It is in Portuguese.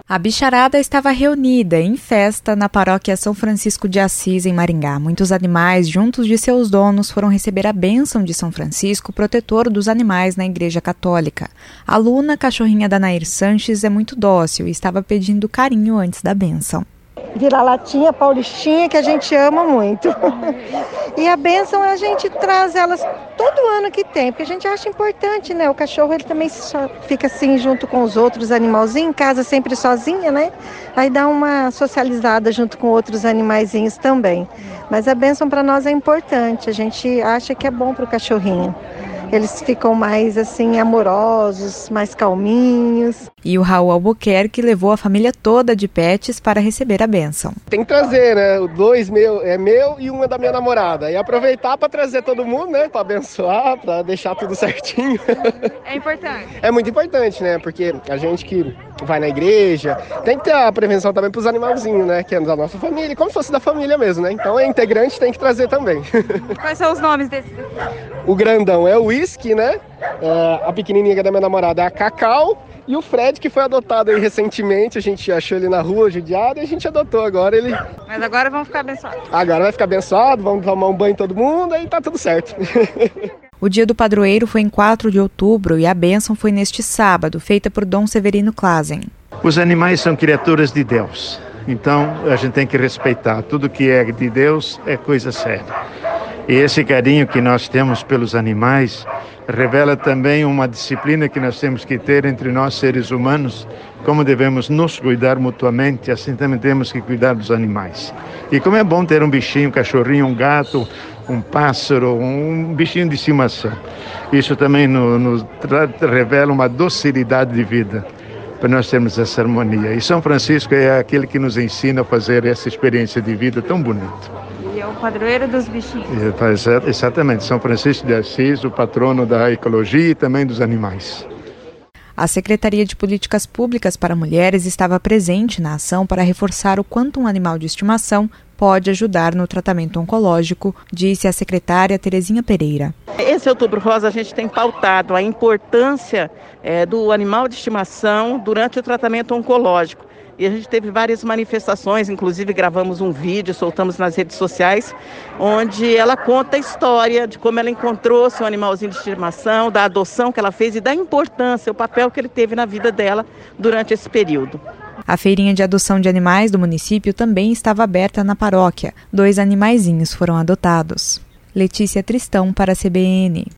A bicharada estava reunida em festa na paróquia São Francisco de Assis, em Maringá. Muitos animais, juntos de seus donos, foram receber a bênção de São Francisco, protetor dos animais na Igreja Católica. A Luna, cachorrinha da Nair Sanches, é muito dócil e estava pedindo carinho antes da bênção. Vira-latinha paulistinha que a gente ama muito. E a bênção a gente traz elas todo ano que tem, porque a gente acha importante, né? O cachorro ele também só fica assim junto com os outros animalzinhos, em casa sempre sozinha, né? Aí dá uma socializada junto com outros animaizinhos também. Mas a bênção para nós é importante, a gente acha que é bom para o cachorrinho. Eles ficam mais assim amorosos, mais calminhos. E o Raul Albuquerque levou a família toda de pets para receber a bênção. Tem que trazer, né? O 2 é meu e uma da minha namorada. E aproveitar para trazer todo mundo, né? Para abençoar, para deixar tudo certinho. É importante. É muito importante, né? Porque a gente que vai na igreja tem que ter a prevenção também para os animalzinhos, né? Que é da nossa família, como se fosse da família mesmo, né? Então é integrante, tem que trazer também. Quais são os nomes desses? O grandão é o Whisky, né? A pequenininha da minha namorada é a Cacau. E o Fred, que foi adotado aí recentemente, a gente achou ele na rua, judiado, e a gente adotou agora ele. Mas agora vão ficar abençoados. Agora vai ficar abençoado, vamos tomar um banho todo mundo, aí tá tudo certo. O dia do padroeiro foi em 4 de outubro e a bênção foi neste sábado, feita por Dom Severino Clasen. Os animais são criaturas de Deus, então a gente tem que respeitar. Tudo que é de Deus é coisa séria. E esse carinho que nós temos pelos animais revela também uma disciplina que nós temos que ter entre nós seres humanos, como devemos nos cuidar mutuamente, assim também temos que cuidar dos animais. E como é bom ter um bichinho, um cachorrinho, um gato, um pássaro, um bichinho de estimação. Isso também nos revela uma docilidade de vida, para nós termos essa harmonia. E São Francisco é aquele que nos ensina a fazer essa experiência de vida tão bonita. E é o padroeiro dos bichinhos. Exatamente, São Francisco de Assis, o patrono da ecologia e também dos animais. A Secretaria de Políticas Públicas para Mulheres estava presente na ação para reforçar o quanto um animal de estimação pode ajudar no tratamento oncológico, disse a secretária Terezinha Pereira. Esse Outubro Rosa a gente tem pautado a importância do animal de estimação durante o tratamento oncológico. E a gente teve várias manifestações, inclusive gravamos um vídeo, soltamos nas redes sociais, onde ela conta a história de como ela encontrou seu animalzinho de estimação, da adoção que ela fez e da importância, o papel que ele teve na vida dela durante esse período. A feirinha de adoção de animais do município também estava aberta na paróquia. 2 animaizinhos foram adotados. Letícia Tristão para a CBN.